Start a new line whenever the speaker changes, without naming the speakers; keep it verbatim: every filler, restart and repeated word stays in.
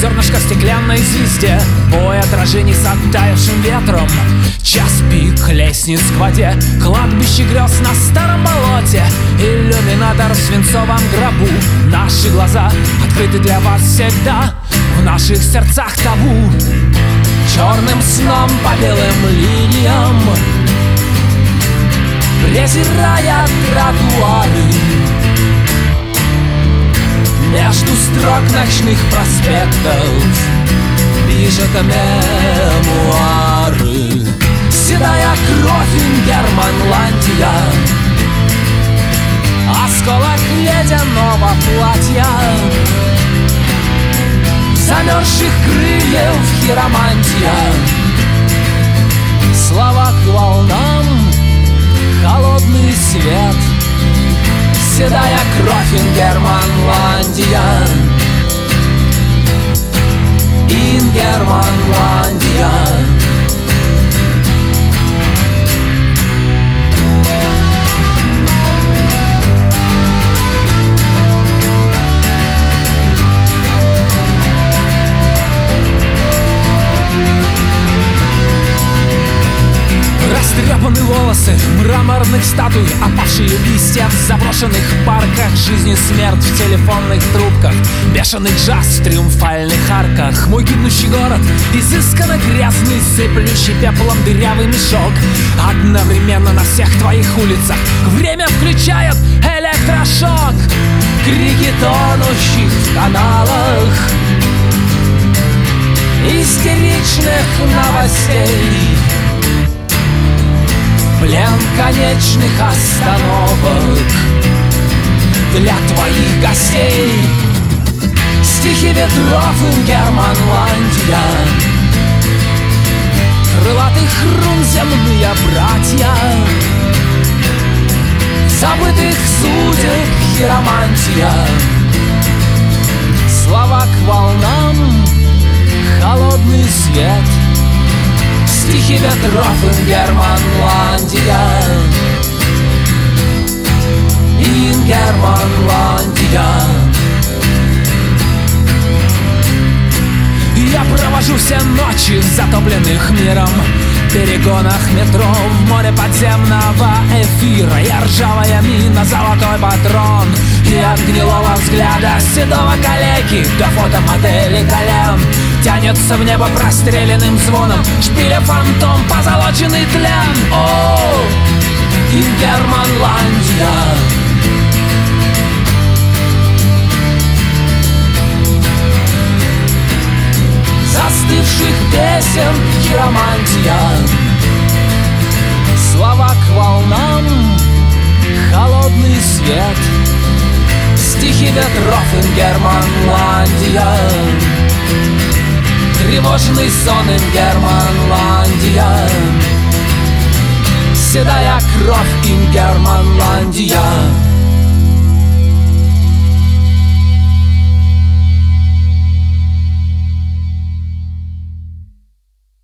зернышко в стеклянной звезде, бой отражений с оттаившим ветром. Час пик, лестниц к воде, кладбище грез на старом болоте, иллюминатор в свинцовом гробу. Наши глаза открыты для вас всегда, в наших сердцах табу. Черным сном по белым линиям, презирая тротуары, между строк ночных проспектов пишет мемуары. Седая кровь Ингерманландия, осколок ледяного платья, замерзших крыльев хиромантия. Слова к волнам, холодный свет, седая кровь Ингерманландия, Ингерманландия. Растрепаны волосы мраморных статуй, опавшие листья в заброшенных парках, жизнь и смерть в телефонных трубках, бешеный джаз в триумфальных арках. Мой гибнущий город, изысканно грязный, сыплющий пеплом дырявый мешок. Одновременно на всех твоих улицах время включает электрошок. Крики тонущих в каналах, истеричных новостей, плен конечных остановок для твоих гостей. Стихи ветров Ингерманландия, крылатых рун земные братья, забытых судеб хиромантия. Слова к волнам, холодный свет, стихи ветров Ингерманландия, Ингерманландия. Я провожу все ночи затопленных миром, перегонах метро, в море подземного эфира. Я ржавая мина, золотой патрон, и от гнилого взгляда седого калеки до фотомодели колен тянется в небо простреленным звоном шпиля фантом, позолоченный тлен. О, Ингерманландия! Застывших песен хиромантия, слова к волнам, холодный свет, стихи ветров Ингерманландия, тревожный сон Ингерманландия, седая кровь Ингерманландия.